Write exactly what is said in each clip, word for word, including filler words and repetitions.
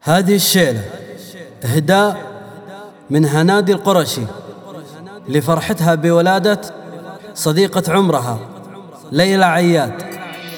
هذه الشيلة إهداء من هنادي القرشي لفرحتها بولادة صديقة عمرها ليلى عياد.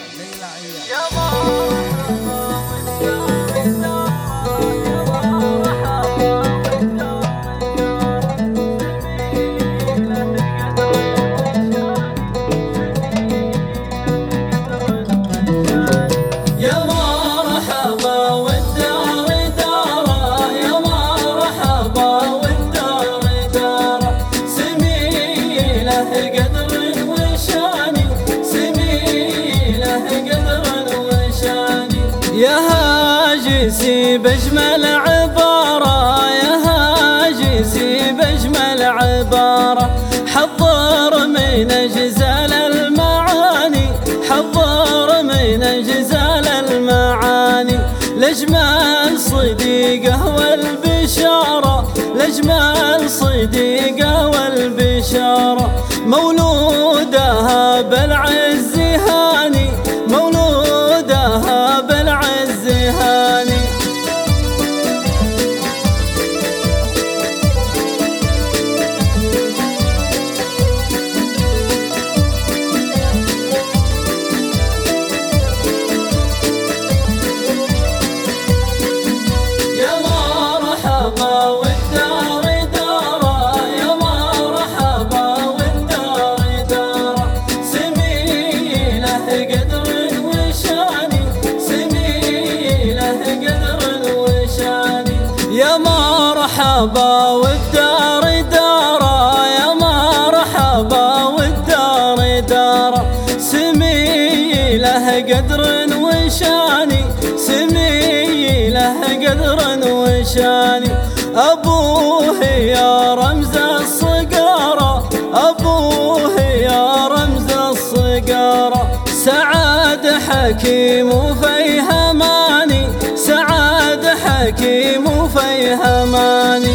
يا هاجسي بجمل عبارة، يا هاجسي بجمل عبارة، حضر من أجزال المعاني، حضر من أجزال المعاني، لأجمل صديقه والبشارة، لأجمل صديقه والبشارة، مولودها بالعز هاني، مولودها بالعز هاني. يا مرحبا والدار دارا، يا مرحبا والدار دارا، سميله قدر وشاني، سميله قدر وشاني. يا مرحبا والدار دارا، يا مرحبا والدار دارا، سميله قدر وشاني، سميله قدر وشاني. أبوه يا رمز الصقارة، أبوه يا رمز الصقارة، سعاد حكيم وفيهماني، سعاد حكيم وفيهماني.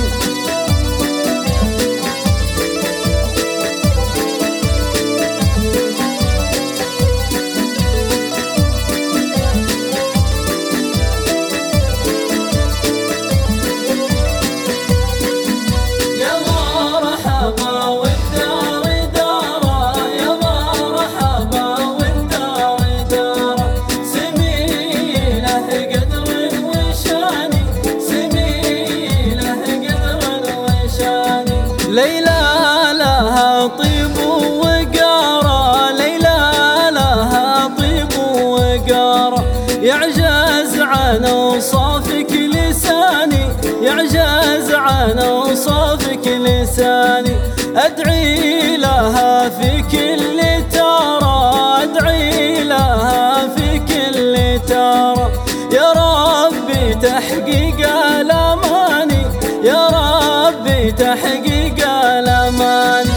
ليلى لها طيب وقارة، ليلى لها طيب وقارة، يعجز عن اوصافك لساني، يعجز عن اوصافك لساني. أدعي لها في كل تارة، أدعي لها في كل تارة، يا ربي تحقيق الأماني، يا ربي تحقيق الأماني.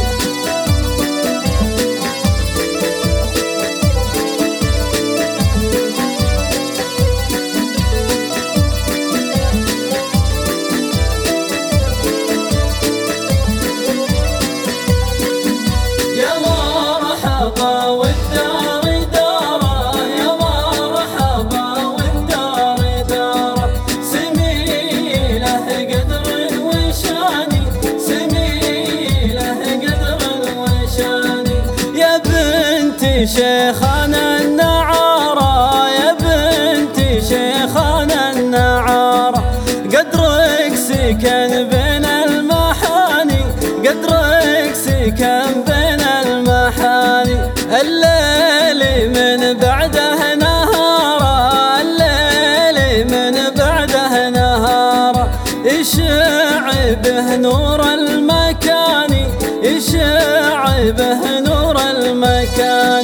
يا مرحبا والدار دارا، يا مرحبا والدار دارا، سميله قدر وشاني، سميله قدر وشاني. يا بنت شيخنا النعارة، يا بنت شيخنا النعارة، قدرك سكن بين المحاني، قدرك سكن بين المحاني. الليل من بعده نهارة، الليل من بعده نهارة، يشع به نور المكان، يشع به نور المكان.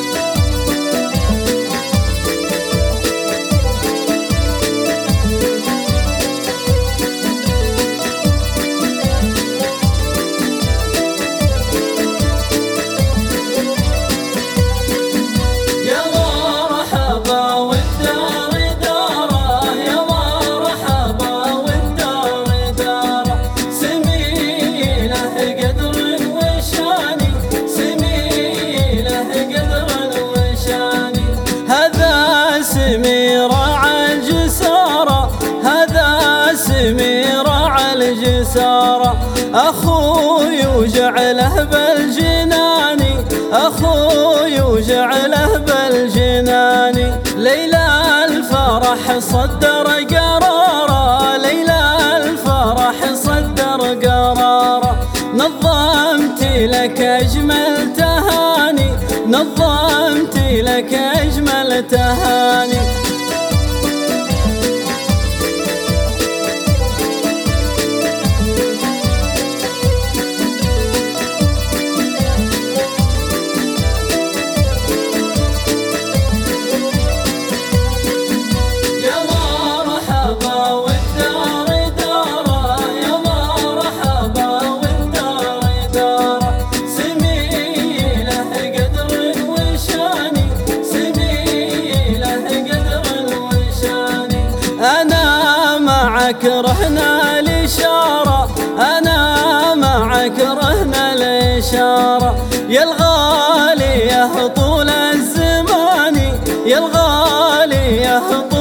يا مرحبا والدار دارا، يا مرحبا والدار دارا، سميله قدر وشاني، سميله قدر خسارة. أخوي وجعله بالجنان، أخوي وجعله بالجنان، ليلى الفرح صدر قراره، ليلى الفرح صدر قراره. نظمت لك أجمل تهاني، نظمت لك أجمل تهاني. أنا معك رهنا الإشارة، أنا معك رهنا الإشارة. يا الغالي يا طول الزمان، يا الغالي يا طول